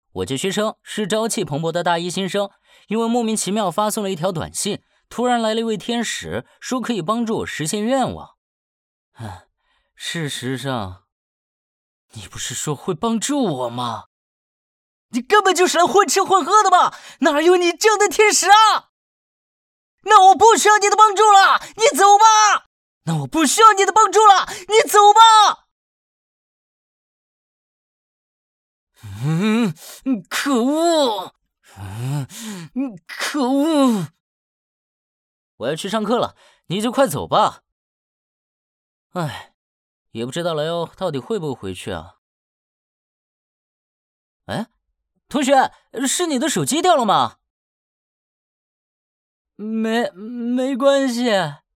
我这学生是朝气蓬勃的大一新生，因为莫名其妙发送了一条短信，突然来了一位天使，说可以帮助我实现愿望。事实上，你不是说会帮助我吗？ 你根本就是来混吃混喝的嘛，哪有你这样的天使啊？那我不需要你的帮助了，你走吧。那我不需要你的帮助了，你走吧。 可恶！可恶！我要去上课了，你就快走吧。哎，也不知道莱欧到底会不会回去啊？哎，同学，是你的手机掉了吗？没关系。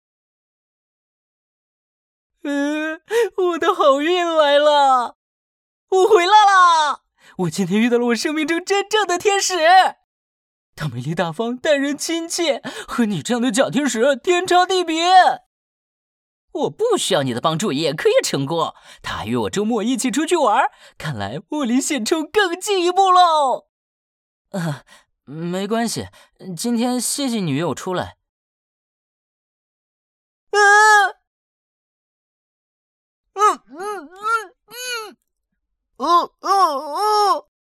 我的好运来了，我回来啦！我今天遇到了我生命中真正的天使，他美丽大方，待人亲切，和你这样的假天使天差地别。 我不需要你的帮助也可以成功，他还约我周末一起出去玩，看来我离现充更近一步喽。没关系，今天谢谢你约我出来。 哦。